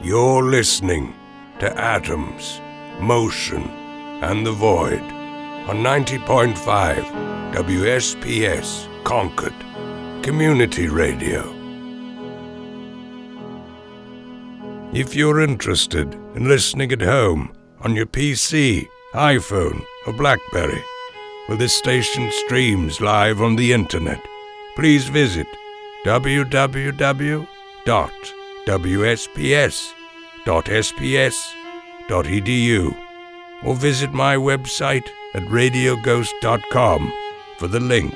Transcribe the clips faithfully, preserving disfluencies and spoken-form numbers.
You're listening to Atoms, Motion, and the Void on ninety point five W S P S Concord Community Radio. If you're interested in listening at home on your P C, iPhone, or BlackBerry, well, this station streams live on the internet. Please visit w w w dot w s p s dot s p s dot e d u or visit my website at radio ghost dot com for the link.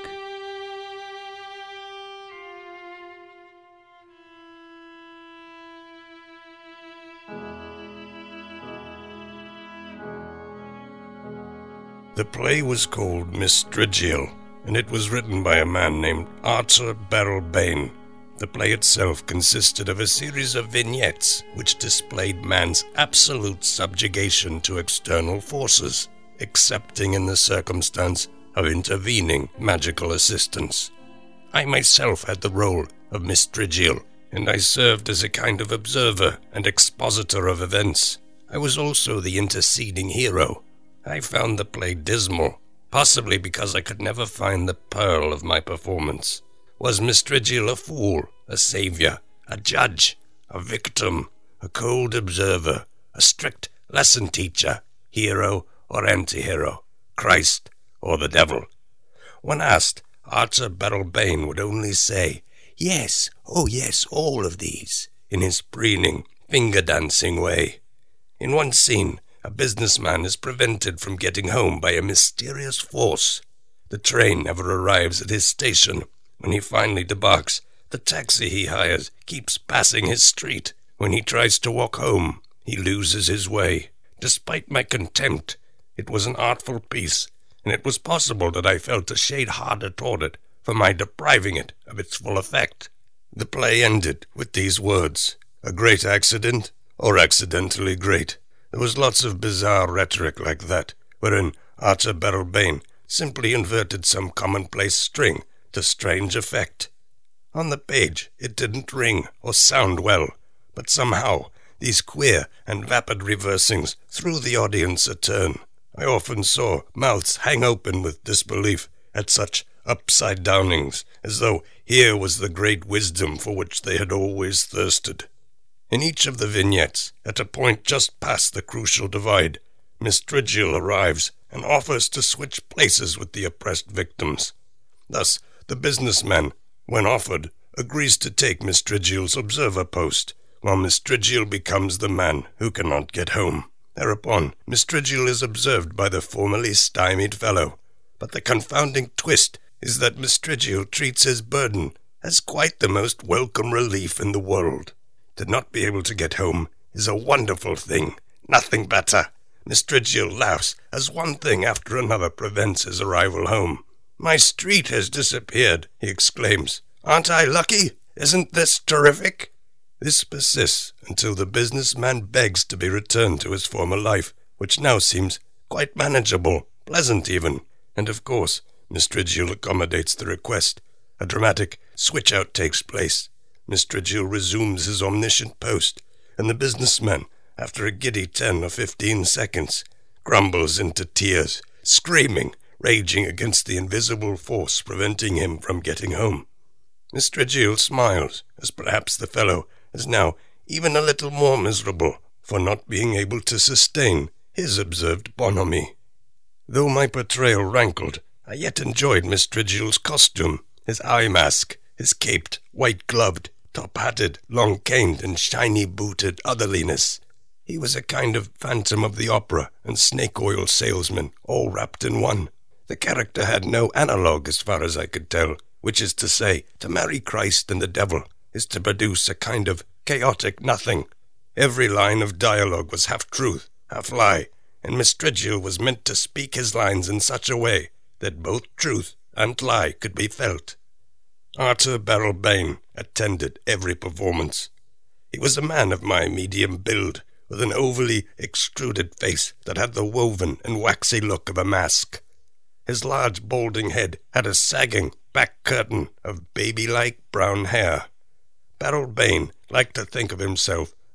The play was called Miss Strigiel, and it was written by a man named Arthur Beryl Bain. The play itself consisted of a series of vignettes which displayed man's absolute subjugation to external forces, excepting in the circumstance of intervening magical assistance. I myself had the role of Miss Strigiel, and I served as a kind of observer and expositor of events. I was also the interceding hero. I found the play dismal, possibly because I could never find the pearl of my performance. Was Miss Strigiel a fool, a savior, a judge, a victim, a cold observer, a strict lesson teacher, hero or anti-hero, Christ or the devil? When asked, Arthur Beryl Bain would only say, "Yes, oh yes, all of these," in his preening, finger-dancing way. In one scene, a businessman is prevented from getting home by a mysterious force. The train never arrives at his station. When he finally debarks, the taxi he hires keeps passing his street. When he tries to walk home, he loses his way. Despite my contempt, it was an artful piece, and it was possible that I felt a shade harder toward it for my depriving it of its full effect. The play ended with these words: "A great accident, or accidentally great." There was lots of bizarre rhetoric like that, wherein Arthur Beryl Bain simply inverted some commonplace string to strange effect. On the page it didn't ring or sound well, but somehow these queer and vapid reversing's threw the audience a turn. I often saw mouths hang open with disbelief at such upside-downings, as though here was the great wisdom for which they had always thirsted. In each of the vignettes, at a point just past the crucial divide, Miss Strigiel arrives and offers to switch places with the oppressed victims. Thus, the businessman, when offered, agrees to take Miss Strigiel's observer post, while Miss Strigiel becomes the man who cannot get home. Thereupon, Miss Strigiel is observed by the formerly stymied fellow, but the confounding twist is that Miss Strigiel treats his burden as quite the most welcome relief in the world. To not be able to get home is a wonderful thing, nothing better. Miss Strigiel laughs as one thing after another prevents his arrival home. "My street has disappeared," he exclaims. "Aren't I lucky? Isn't this terrific?" This persists until the businessman begs to be returned to his former life, which now seems quite manageable, pleasant even. And of course, Miss Strigiel accommodates the request. A dramatic switch-out takes place. Miss Strigiel resumes his omniscient post, and the businessman, after a giddy ten or fifteen seconds, crumbles into tears, screaming, raging against the invisible force preventing him from getting home. Miss Strigiel smiles, as perhaps the fellow is now even a little more miserable for not being able to sustain his observed bonhomie. Though my portrayal rankled, I yet enjoyed Miss Strigiel's costume, his eye mask, his caped, white-gloved, top-hatted, long-caned, and shiny-booted otherliness. He was a kind of Phantom of the Opera and snake-oil salesman, all wrapped in one. The character had no analogue as far as I could tell, which is to say, to marry Christ and the devil is to produce a kind of chaotic nothing. Every line of dialogue was half truth, half lie, and Miss Strigiel was meant to speak his lines in such a way that both truth and lie could be felt. Arthur Beryl Bain attended every performance. He was a man of my medium build, with an overly extruded face that had the woven and waxy look of a mask. His large balding head had a sagging back curtain of baby-like brown hair. Beryl Bain liked to think of himself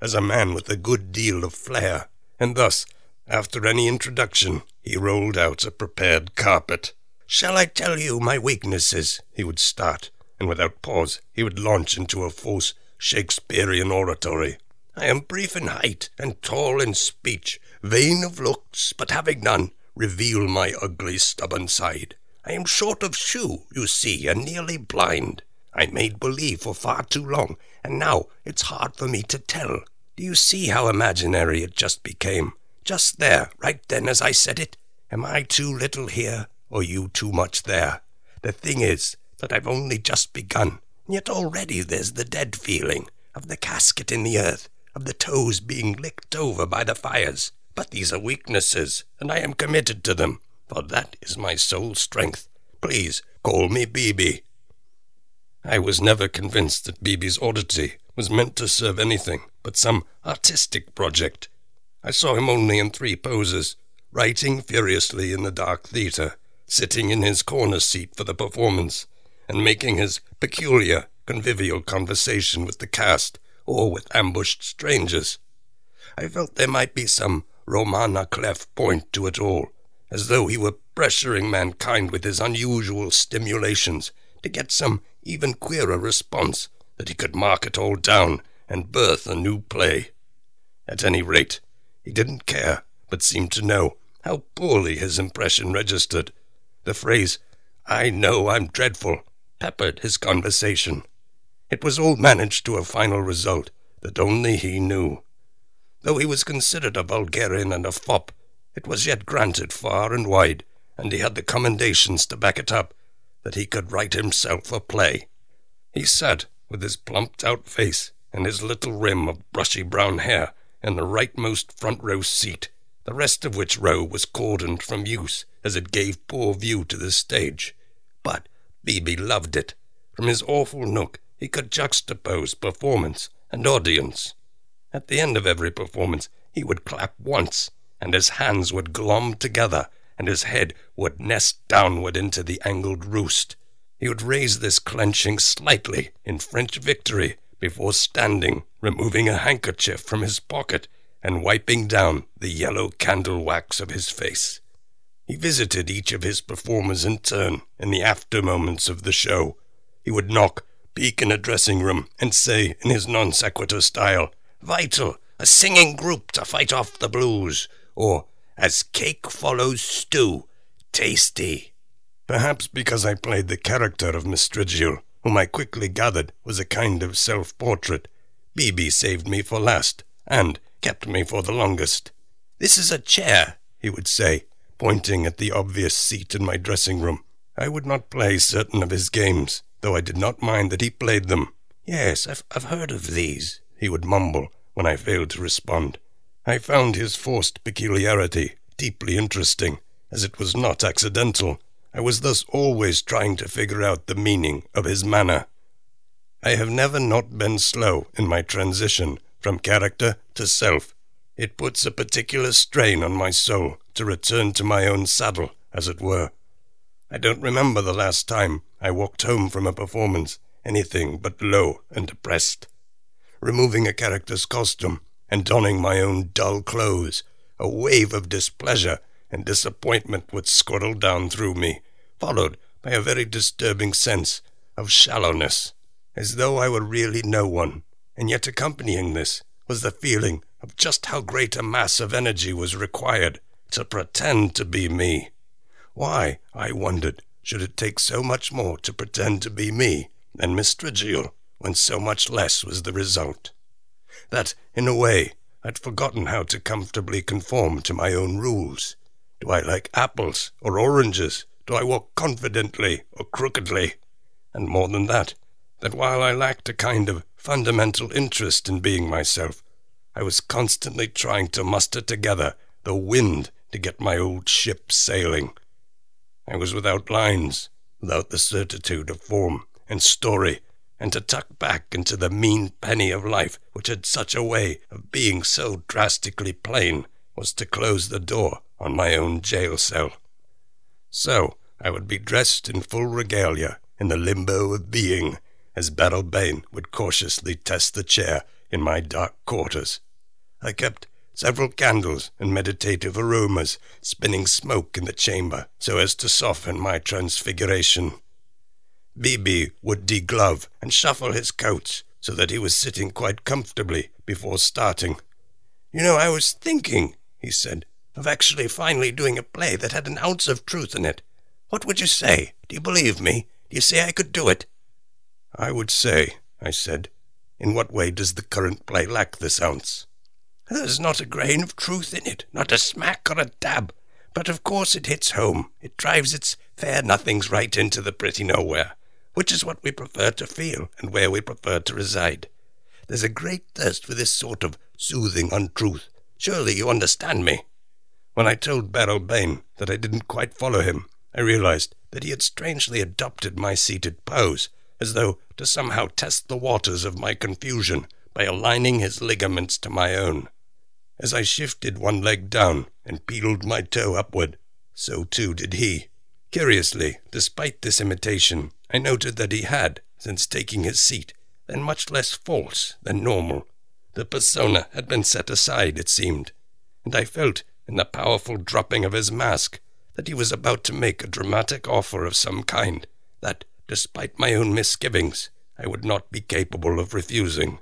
as a man with a good deal of flair, and thus, after any introduction, he rolled out a prepared carpet. "Shall I tell you my weaknesses?" he would start, and without pause he would launch into a false Shakespearean oratory. "I am brief in height and tall in speech, vain of looks, but having none, reveal my ugly stubborn side. I am short of shoe, you see, and nearly blind. I made believe for far too long, and now it's hard for me to tell. Do you see how imaginary it just became? Just there, right then as I said it? Am I too little here, or you too much there? The thing is that I've only just begun, and yet already there's the dead feeling, of the casket in the earth, of the toes being licked over by the fires. But these are weaknesses, and I am committed to them, for that is my sole strength. Please call me Beebe." I was never convinced that Beebe's oddity was meant to serve anything but some artistic project. I saw him only in three poses: writing furiously in the dark theatre, sitting in his corner seat for the performance, and making his peculiar convivial conversation with the cast or with ambushed strangers. I felt there might be some Roman à clef point to it all, as though he were pressuring mankind with his unusual stimulations to get some even queerer response, that he could mark it all down and birth a new play. At any rate, he didn't care, but seemed to know how poorly his impression registered. The phrase, "I know I'm dreadful," peppered his conversation. It was all managed to a final result that only he knew. Though he was considered a vulgarian and a fop, it was yet granted far and wide, and he had the commendations to back it up, that he could write himself a play. He sat with his plumped-out face and his little rim of brushy brown hair in the rightmost front-row seat, the rest of which row was cordoned from use, as it gave poor view to the stage. But Beebe loved it. From his awful nook he could juxtapose performance and audience. At the end of every performance he would clap once, and his hands would glom together, and his head would nest downward into the angled roost. He would raise this clenching slightly in French victory before standing, removing a handkerchief from his pocket and wiping down the yellow candle wax of his face. He visited each of his performers in turn in the after moments of the show. He would knock, peek in a dressing room, and say in his non sequitur style, "Vital, a singing group to fight off the blues," or "As cake follows stew, tasty." Perhaps because I played the character of Mistrigill, whom I quickly gathered was a kind of self-portrait, Beebe saved me for last, and kept me for the longest. "This is a chair," he would say, pointing at the obvious seat in my dressing-room. I would not play certain of his games, though I did not mind that he played them. "Yes, I've, I've heard of these," he would mumble when I failed to respond. I found his forced peculiarity deeply interesting, as it was not accidental. I was thus always trying to figure out the meaning of his manner. I have never not been slow in my transition from character to self. It puts a particular strain on my soul to return to my own saddle, as it were. I don't remember the last time I walked home from a performance anything but low and depressed. Removing a character's costume and donning my own dull clothes, a wave of displeasure and disappointment would squirrel down through me, followed by a very disturbing sense of shallowness, as though I were really no one, and yet accompanying this was the feeling of just how great a mass of energy was required to pretend to be me. Why, I wondered, should it take so much more to pretend to be me than Mistrigill, when so much less was the result? That, in a way, I'd forgotten how to comfortably conform to my own rules. Do I like apples or oranges? Do I walk confidently or crookedly? And more than that, that while I lacked a kind of fundamental interest in being myself, I was constantly trying to muster together the wind to get my old ship sailing. I was without lines, without the certitude of form and story, and to tuck back into the mean penny of life, which had such a way of being so drastically plain, was to close the door on my own jail cell. So I would be dressed in full regalia in the limbo of being, as Beryl Bain would cautiously test the chair in my dark quarters. I kept several candles and meditative aromas spinning smoke in the chamber so as to soften my transfiguration. Bibi would deglove and shuffle his coats so that he was sitting quite comfortably before starting. "You know, I was thinking," he said, "of actually finally doing a play that had an ounce of truth in it. What would you say? Do you believe me? Do you say I could do it?" "I would say," I said. "In what way does the current play lack this ounce?" "There's not a grain of truth in it, not a smack or a dab. But of course it hits home. It drives its fair nothings right into the pretty nowhere, which is what we prefer to feel and where we prefer to reside. There's a great thirst for this sort of soothing untruth. Surely you understand me?" When I told Beryl Bain that I didn't quite follow him, I realized that he had strangely adopted my seated pose, as though to somehow test the waters of my confusion by aligning his ligaments to my own. As I shifted one leg down and peeled my toe upward, so too did he. Curiously, despite this imitation, I noted that he had, since taking his seat, been much less false than normal. The persona had been set aside, it seemed, and I felt, in the powerful dropping of his mask, that he was about to make a dramatic offer of some kind that, despite my own misgivings, I would not be capable of refusing.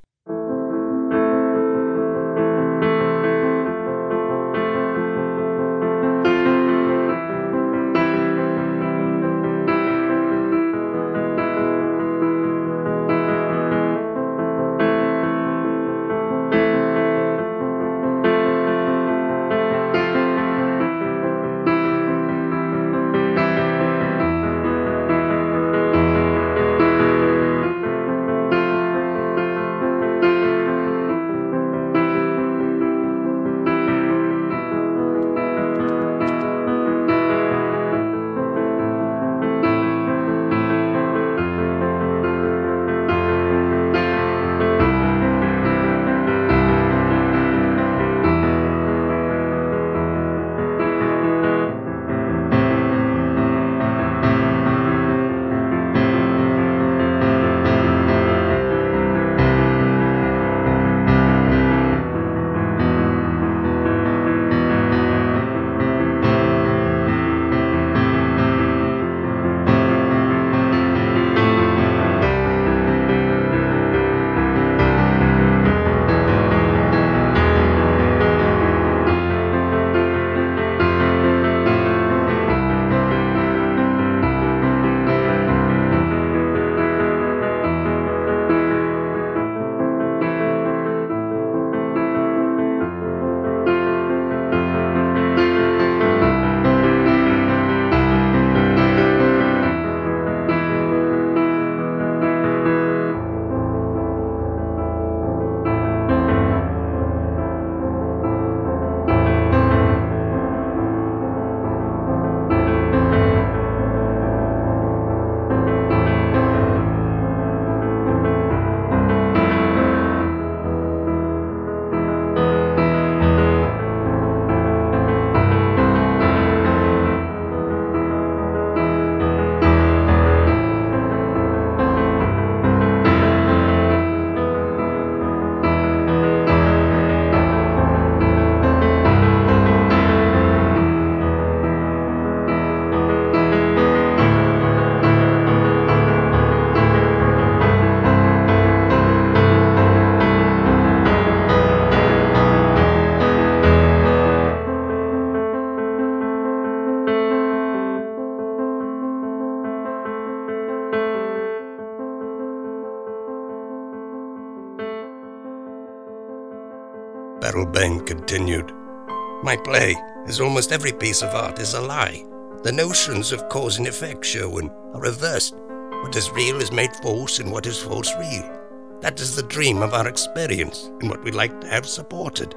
Beryl Bain continued. "My play, as almost every piece of art, is a lie. The notions of cause and effect, Sherwin, are reversed. What is real is made false, and what is false real. That is the dream of our experience, and what we like to have supported.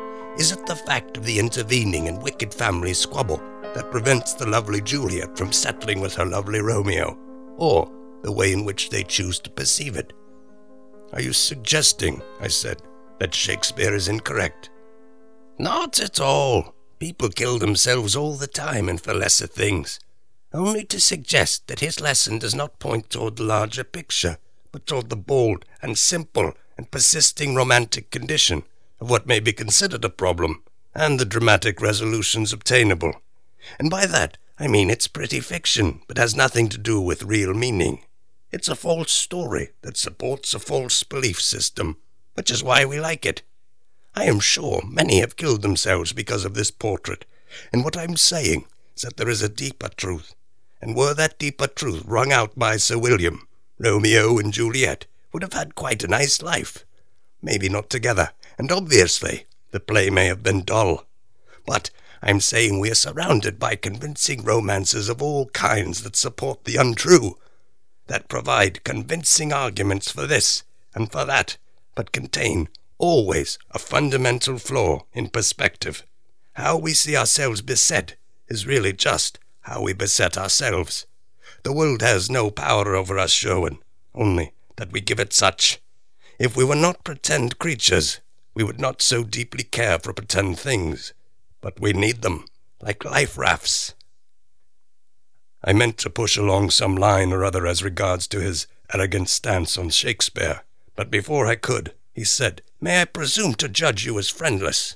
Is it the fact of the intervening and wicked family squabble that prevents the lovely Juliet from settling with her lovely Romeo, or the way in which they choose to perceive it?" "Are you suggesting," I said, "that Shakespeare is incorrect?" "Not at all. People kill themselves all the time and for lesser things. Only to suggest that his lesson does not point toward the larger picture, but toward the bold and simple and persisting romantic condition of what may be considered a problem, and the dramatic resolutions obtainable. And by that, I mean it's pretty fiction, but has nothing to do with real meaning. It's a false story that supports a false belief system, which is why we like it. I am sure many have killed themselves because of this portrait, and what I'm saying is that there is a deeper truth, and were that deeper truth wrung out by Sir William, Romeo and Juliet would have had quite a nice life. Maybe not together, and obviously the play may have been dull. But I'm saying we are surrounded by convincing romances of all kinds that support the untrue, that provide convincing arguments for this and for that, but contain always a fundamental flaw in perspective. How we see ourselves beset is really just how we beset ourselves. The world has no power over us, Sherwin, only that we give it such. If we were not pretend creatures, we would not so deeply care for pretend things, but we need them, like life rafts. I meant to push along some line or other as regards to his arrogant stance on Shakespeare, but before I could, he said, "May I presume to judge you as friendless?"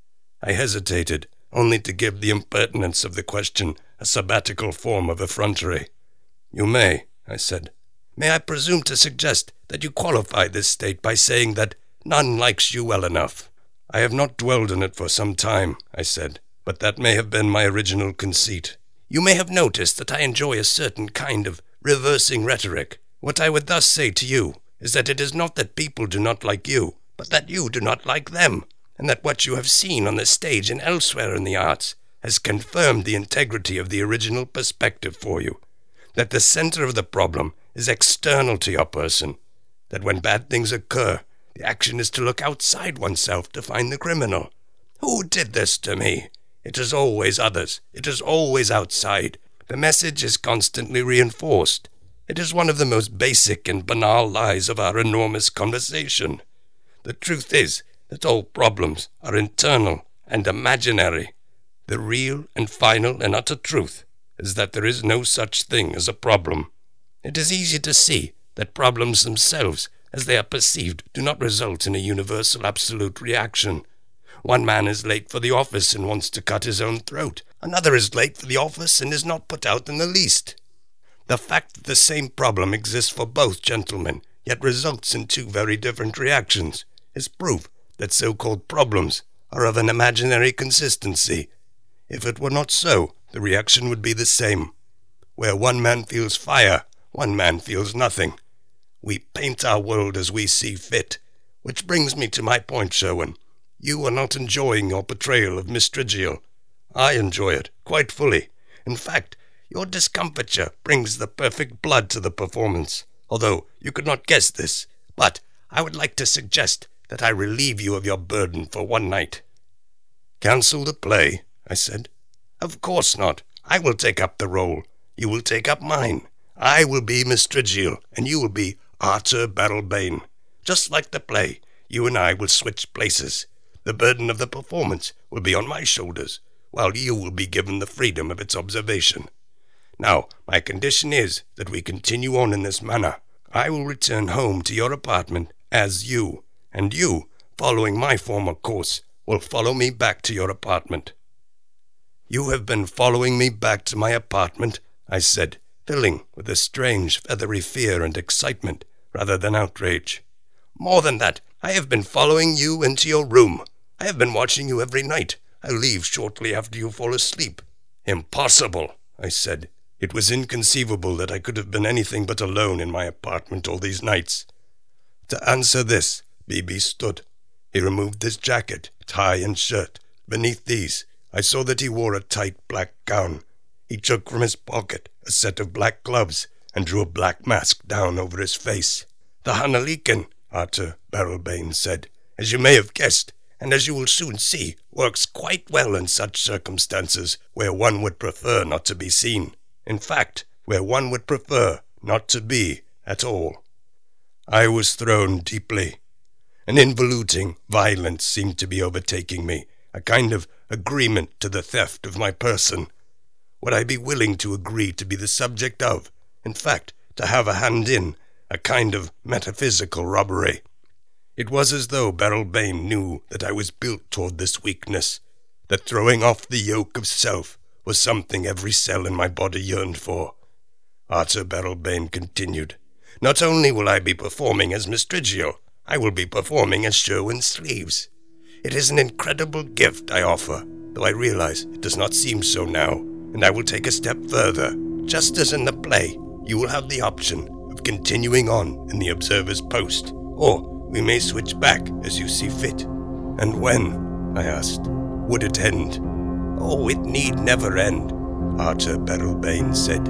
I hesitated, only to give the impertinence of the question a sabbatical form of effrontery. "You may," I said. "May I presume to suggest that you qualify this state by saying that none likes you well enough?" "I have not dwelled on it for some time," I said, "but that may have been my original conceit. You may have noticed that I enjoy a certain kind of reversing rhetoric. What I would thus say to you is that it is not that people do not like you, but that you do not like them, and that what you have seen on the stage and elsewhere in the arts has confirmed the integrity of the original perspective for you, that the center of the problem is external to your person, that when bad things occur, the action is to look outside oneself to find the criminal. Who did this to me? It is always others. It is always outside. The message is constantly reinforced. It is one of the most basic and banal lies of our enormous conversation. The truth is that all problems are internal and imaginary. The real and final and utter truth is that there is no such thing as a problem. It is easy to see that problems themselves, as they are perceived, do not result in a universal absolute reaction. One man is late for the office and wants to cut his own throat. Another is late for the office and is not put out in the least. The fact that the same problem exists for both gentlemen, yet results in two very different reactions, is proof that so-called problems are of an imaginary consistency. If it were not so, the reaction would be the same. Where one man feels fire, one man feels nothing. We paint our world as we see fit. Which brings me to my point, Sherwin. You are not enjoying your portrayal of Miss Strigiel. I enjoy it, quite fully. In fact, your discomfiture brings the perfect blood to the performance, although you could not guess this. But I would like to suggest that I relieve you of your burden for one night. Cancel the play, I said. Of course not. I will take up the role. You will take up mine. I will be Miss Strigiel, and you will be Arthur Battlebane. Just like the play, you and I will switch places. The burden of the performance will be on my shoulders, while you will be given the freedom of its observation. Now, my condition is that we continue on in this manner. I will return home to your apartment as you, and you, following my former course, will follow me back to your apartment. You have been following me back to my apartment, I said, filling with a strange feathery fear and excitement rather than outrage. More than that, I have been following you into your room. I have been watching you every night. I leave shortly after you fall asleep. Impossible, I said. It was inconceivable that I could have been anything but alone in my apartment all these nights. To answer this, Beebe stood. He removed his jacket, tie, and shirt. Beneath these, I saw that he wore a tight black gown. He took from his pocket a set of black gloves and drew a black mask down over his face. The Hanalikin, Arthur Battlebane said, as you may have guessed, and as you will soon see, works quite well in such circumstances where one would prefer not to be seen. In fact, where one would prefer not to be at all. I was thrown deeply. An involuting violence seemed to be overtaking me, a kind of agreement to the theft of my person. Would I be willing to agree to be the subject of, in fact, to have a hand in, a kind of metaphysical robbery? It was as though Beryl Bain knew that I was built toward this weakness, that throwing off the yoke of self was something every cell in my body yearned for. Arthur Beryl Bain continued, "Not only will I be performing as Mistridgio, I will be performing as Sherwin Sleeves. It is an incredible gift I offer, though I realize it does not seem so now, and I will take a step further. Just as in the play, you will have the option of continuing on in the observer's post, or we may switch back as you see fit." "And when," I asked, "would it end?" "Oh, it need never end," Arthur Beryl Bain said.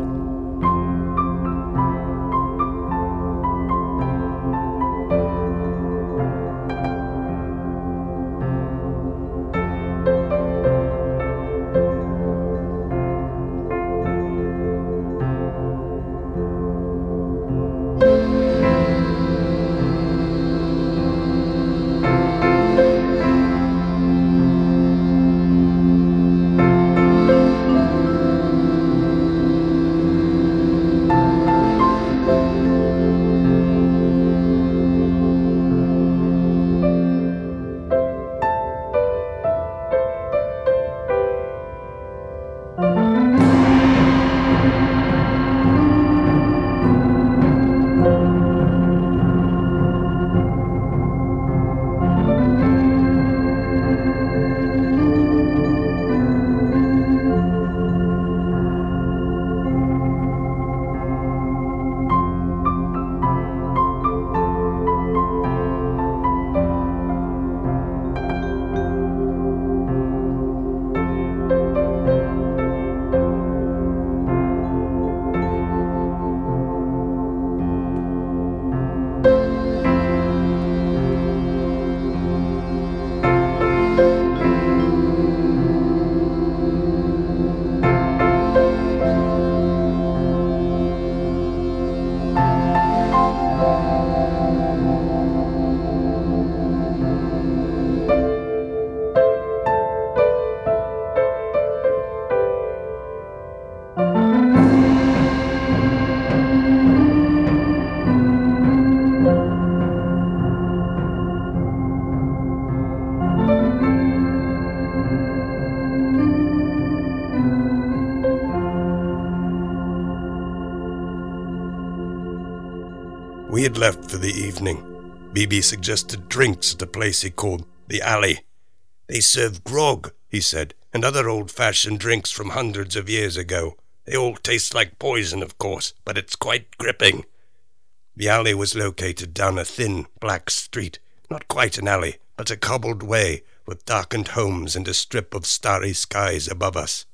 We had left for the evening. B B suggested drinks at a place he called the Alley. "They serve grog," he said, "and other old-fashioned drinks from hundreds of years ago. They all taste like poison, of course, but it's quite gripping." The alley was located down a thin, black street, not quite an alley, but a cobbled way with darkened homes and a strip of starry skies above us.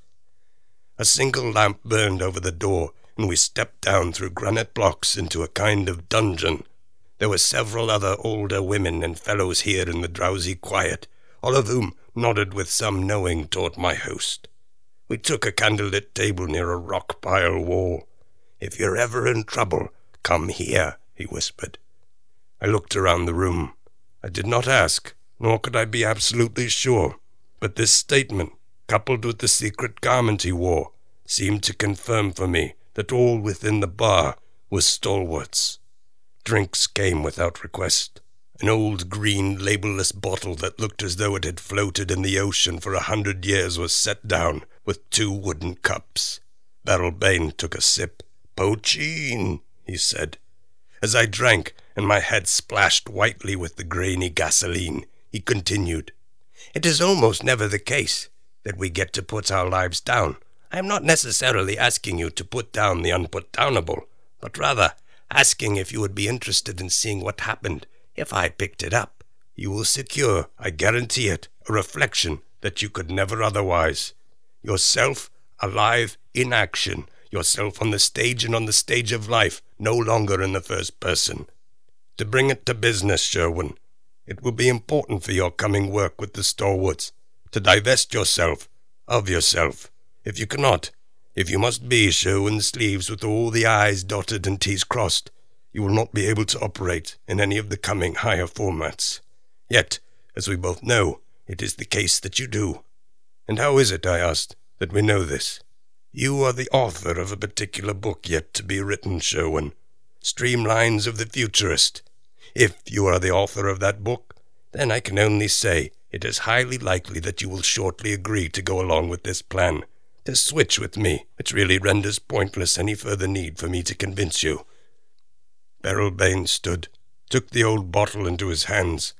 A single lamp burned over the door, and we stepped down through granite blocks into a kind of dungeon. There were several other older women and fellows here in the drowsy quiet, all of whom nodded with some knowing toward my host. We took a candlelit table near a rock pile wall. "If you're ever in trouble, come here," he whispered. I looked around the room. I did not ask, nor could I be absolutely sure, but this statement, coupled with the secret garment he wore, seemed to confirm for me that all within the bar was stalwarts. Drinks came without request. An old green labelless bottle that looked as though it had floated in the ocean for a hundred years was set down with two wooden cups. Beryl Bain took a sip. "Pochine," he said. As I drank and my head splashed whitely with the grainy gasoline, he continued, "It is almost never the case that we get to put our lives down. I am not necessarily asking you to put down the unput-downable, but rather asking if you would be interested in seeing what happened if I picked it up. You will secure, I guarantee it, a reflection that you could never otherwise. Yourself, alive, in action, yourself on the stage and on the stage of life, no longer in the first person. To bring it to business, Sherwin, it will be important for your coming work with the stalwarts to divest yourself of yourself. If you cannot, if you must be Sherwin Sleeves with all the I's dotted and T's crossed, you will not be able to operate in any of the coming higher formats. Yet, as we both know, it is the case that you do. And how is it, I asked, that we know this? You are the author of a particular book yet to be written, Sherwin. Streamlines of the Futurist. If you are the author of that book, then I can only say it is highly likely that you will shortly agree to go along with this plan, to switch with me, which really renders pointless any further need for me to convince you." Beryl Bain stood, took the old bottle into his hands.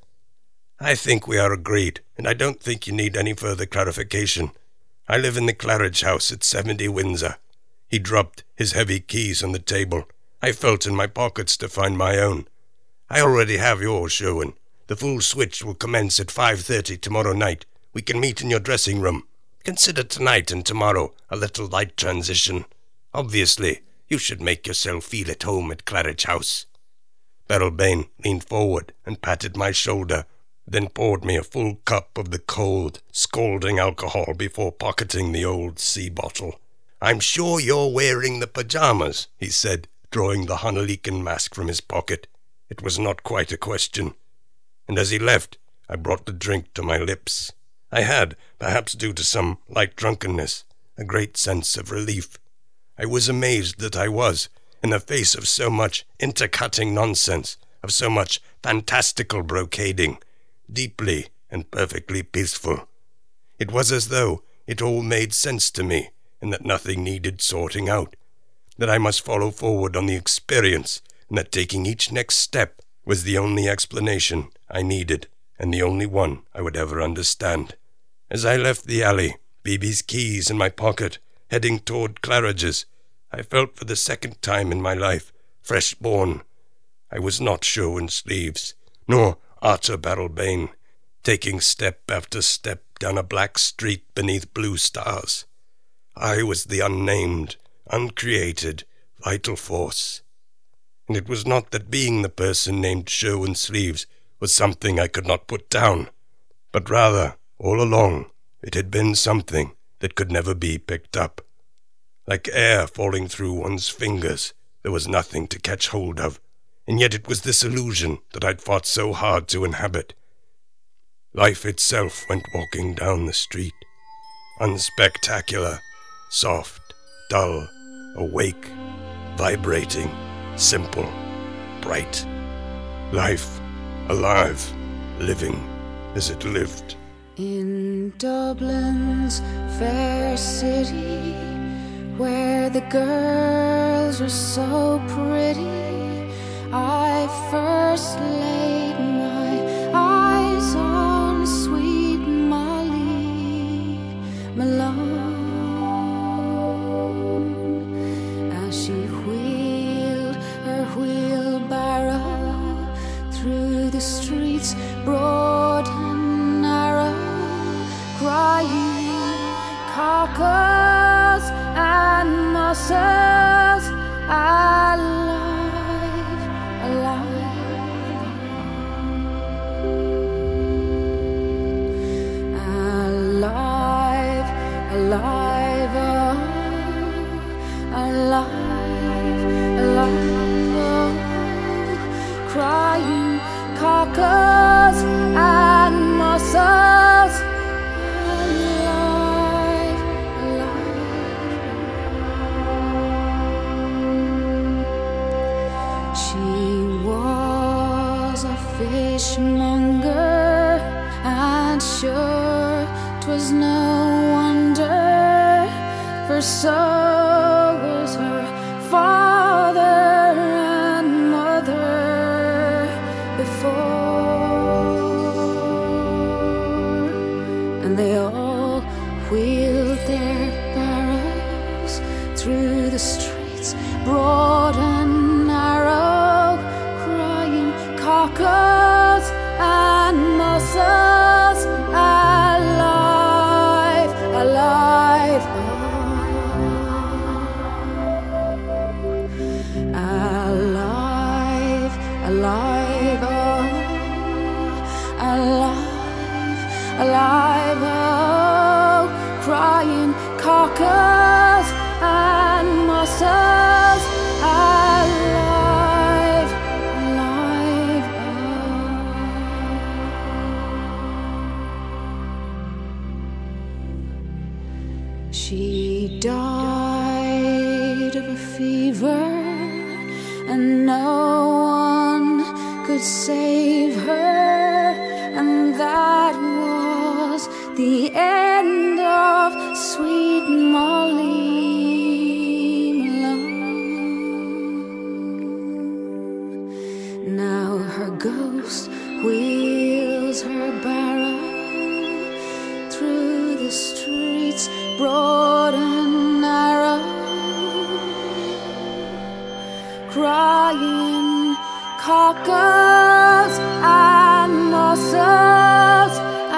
"I think we are agreed, and I don't think you need any further clarification. I live in the Claridge House at seventy Windsor." He dropped his heavy keys on the table. I felt in my pockets to find my own. "I already have yours, Sherwin. The full switch will commence at five thirty tomorrow night. We can meet in your dressing room. Consider tonight and tomorrow a little light transition. Obviously, you should make yourself feel at home at Claridge House." Beryl Bain leaned forward and patted my shoulder, then poured me a full cup of the cold, scalding alcohol before pocketing the old sea bottle. "I'm sure you're wearing the pajamas," he said, drawing the Hanalikan mask from his pocket. It was not quite a question. And as he left, I brought the drink to my lips. I had, perhaps due to some light drunkenness, a great sense of relief. I was amazed that I was, in the face of so much intercutting nonsense, of so much fantastical brocading, deeply and perfectly peaceful. It was as though it all made sense to me, and that nothing needed sorting out, that I must follow forward on the experience, and that taking each next step was the only explanation I needed, and the only one I would ever understand. As I left the alley, Beebe's keys in my pocket, heading toward Claridge's, I felt for the second time in my life fresh-born. I was not Sherwin Sleeves, nor Arthur Beryl Bain, taking step after step down a black street beneath blue stars. I was the unnamed, uncreated, vital force. And it was not that being the person named Sherwin Sleeves was something I could not put down, but rather, all along, it had been something that could never be picked up. Like air falling through one's fingers, there was nothing to catch hold of, and yet it was this illusion that I'd fought so hard to inhabit. Life itself went walking down the street, unspectacular, soft, dull, awake, vibrating, simple, bright. Life, alive, living as it lived. In Dublin's fair city, where the girls are so pretty, I first laid my eyes on sweet Molly Malone, as she wheeled her wheelbarrow through the streets broad and narrow, crying cockles and mussels, alive, alive, alive, alive, oh, alive, alive, oh, crying cockles and mussels, alive, alive. She was a fishmonger, and sure 'twas no wonder, for so was her father and mother before, and they all wheeled their barrows through the streets broad and narrow, crying cockles and mussels, alive, alive, oh, alive, alive, oh, alive, alive, oh, crying cockles and mussels, alive, alive, oh. She died of a fever, and no one could would save her, and that was the end of sweet Molly Malone. Now her ghost wheels her barrow through the streets broad and narrow, crying cockles and mussels.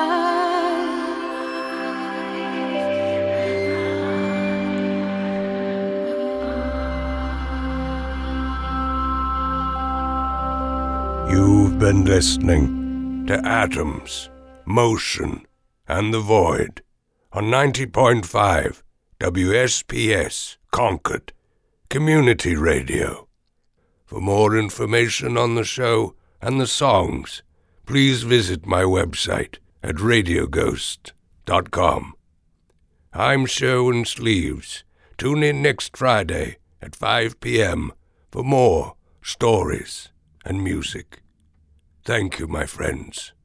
You've been listening to Atoms, Motion, and the Void on ninety point five W S P S Concord Community Radio. For more information on the show and the songs, please visit my website at radio ghost dot com. I'm Sherwin Sleeves. Tune in next Friday at five p.m. for more stories and music. Thank you, my friends.